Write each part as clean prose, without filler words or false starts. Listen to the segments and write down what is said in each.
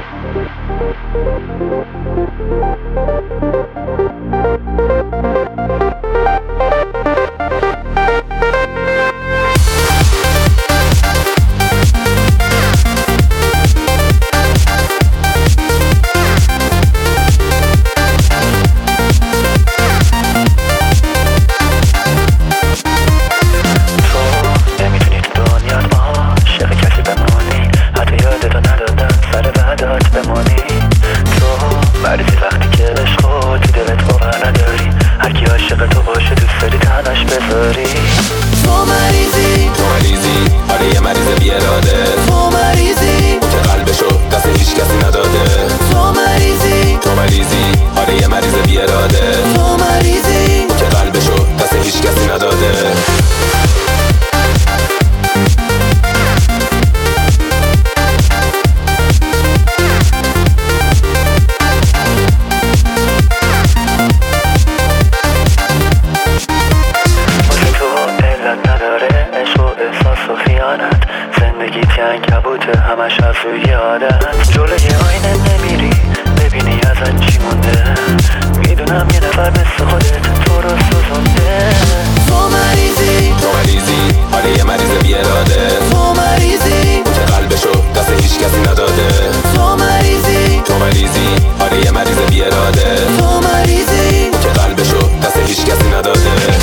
عنکبوته همش از روی عادت. جلوی آینه نمیری ببینی ازت چی مونده. میدونم یه نفر مثل خودت تو رو سوزونده. تو مریضی آره یه مریض بی اراده. تو مریضی که قلبشو دست هیچ کسی نداده. تو مریضی آره یه مریض بی اراده. تو مریضی که قلبشو دست هیچ کسی نداده.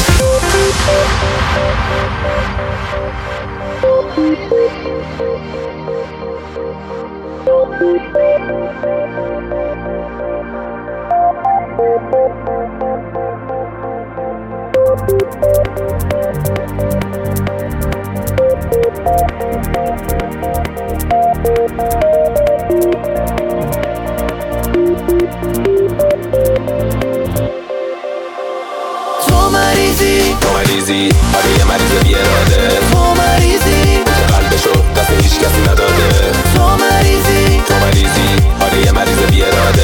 تو مریضی آره یه مریض بی اراده. تو مریضی که قلبشو دست هیچ کسی نداده. تو مریضی آره یه مریض بی اراده.